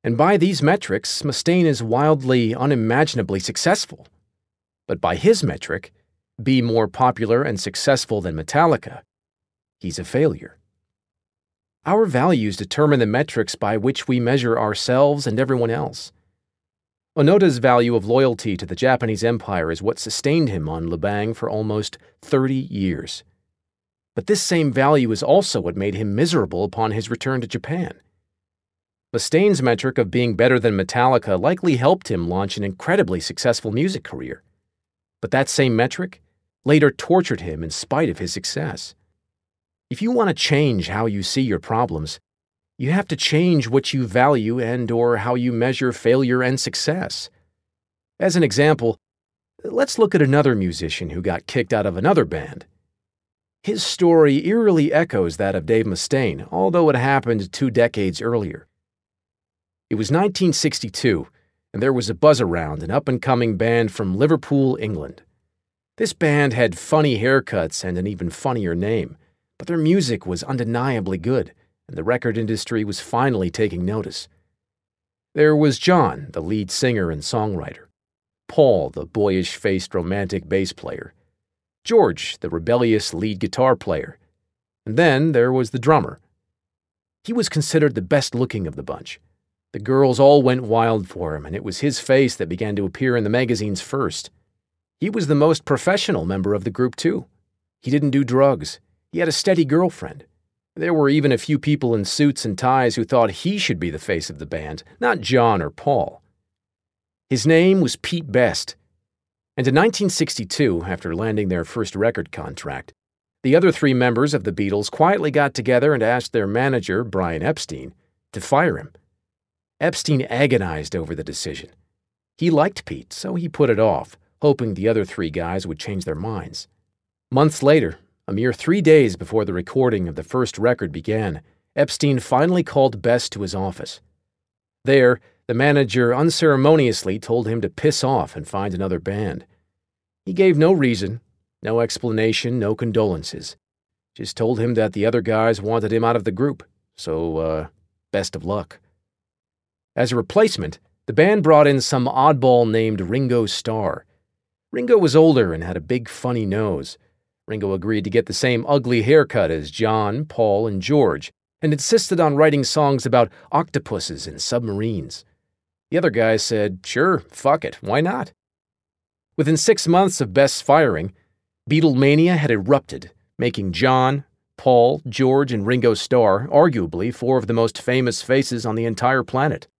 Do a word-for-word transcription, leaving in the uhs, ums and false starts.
And by these metrics, Mustaine is wildly, unimaginably successful. But by his metric, be more popular and successful than Metallica, he's a failure. Our values determine the metrics by which we measure ourselves and everyone else. Onoda's value of loyalty to the Japanese Empire is what sustained him on Lubang for almost thirty years. But this same value is also what made him miserable upon his return to Japan. Mustaine's metric of being better than Metallica likely helped him launch an incredibly successful music career. But that same metric later tortured him in spite of his success. If you want to change how you see your problems, you have to change what you value and or how you measure failure and success. As an example, let's look at another musician who got kicked out of another band. His story eerily echoes that of Dave Mustaine, although it happened two decades earlier. It was nineteen sixty-two, and there was a buzz around an up-and-coming band from Liverpool, England. This band had funny haircuts and an even funnier name, but their music was undeniably good, and the record industry was finally taking notice. There was John, the lead singer and songwriter, Paul, the boyish-faced romantic bass player, George, the rebellious lead guitar player, and then there was the drummer. He was considered the best-looking of the bunch. The girls all went wild for him, and it was his face that began to appear in the magazines first. He was the most professional member of the group, too. He didn't do drugs. He had a steady girlfriend. There were even a few people in suits and ties who thought he should be the face of the band, not John or Paul. His name was Pete Best. And in nineteen sixty-two, after landing their first record contract, the other three members of the Beatles quietly got together and asked their manager, Brian Epstein, to fire him. Epstein agonized over the decision. He liked Pete, so he put it off, hoping the other three guys would change their minds. Months later, a mere three days before the recording of the first record began, Epstein finally called Best to his office. There, the manager unceremoniously told him to piss off and find another band. He gave no reason, no explanation, no condolences. Just told him that the other guys wanted him out of the group, so, uh, best of luck. As a replacement, the band brought in some oddball named Ringo Starr. Ringo was older and had a big funny nose. Ringo agreed to get the same ugly haircut as John, Paul, and George, and insisted on writing songs about octopuses and submarines. The other guys said, sure, fuck it, why not? Within six months of Best's firing, Beatlemania had erupted, making John, Paul, George, and Ringo Starr arguably four of the most famous faces on the entire planet.